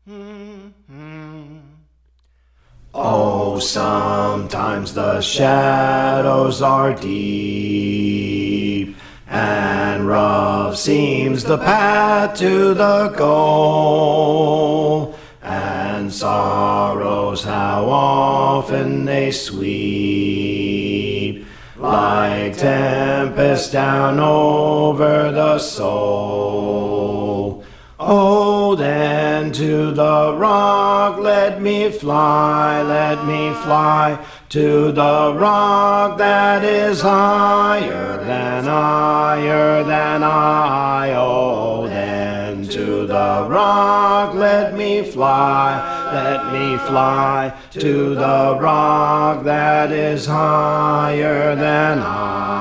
Oh, sometimes the shadows are deep, and rough seems the path to the goal, and sorrows how often they sweep like tempest down over the soul. Oh, then to the rock let me fly to the rock that is higher than I. Oh, then to the rock let me fly to the rock that is higher than I.